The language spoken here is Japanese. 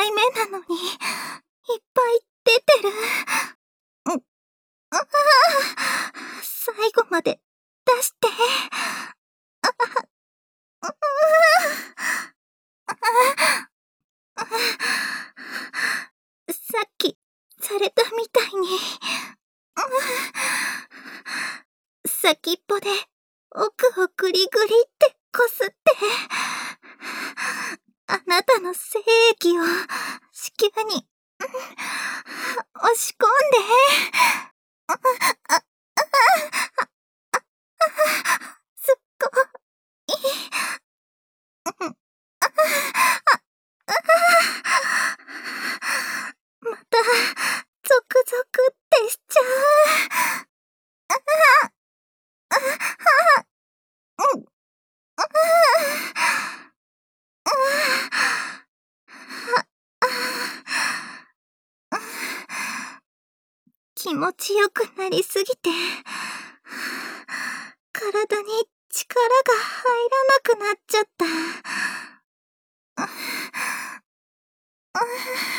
回目なのに、いっぱい出てる。最後まで出して。さっきされたみたいに。先っぽで奥をグリグリってこすって。あなたの精液を子宮に押し込んで。すっごい。またゾクゾクってしちゃう。気持ちよくなりすぎて、体に力が入らなくなっちゃった。